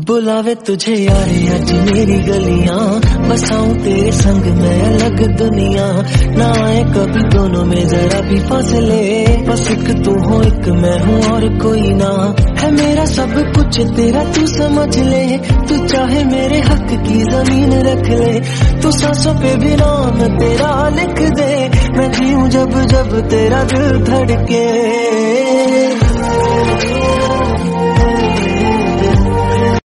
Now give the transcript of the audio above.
बुलावे तुझे यारे आज मेरी गलियां, बसाऊं तेरे संग मैं अलग दुनिया। ना आए कभी दोनों में जरा भी फासले, बस एक तू हो एक मैं हूँ और कोई ना। है मेरा सब कुछ तेरा तू समझ ले, तू चाहे मेरे हक की जमीन रख ले। तू सांसों पे भी नाम तेरा लिख दे, मैं जीऊं जब जब तेरा दिल धड़के।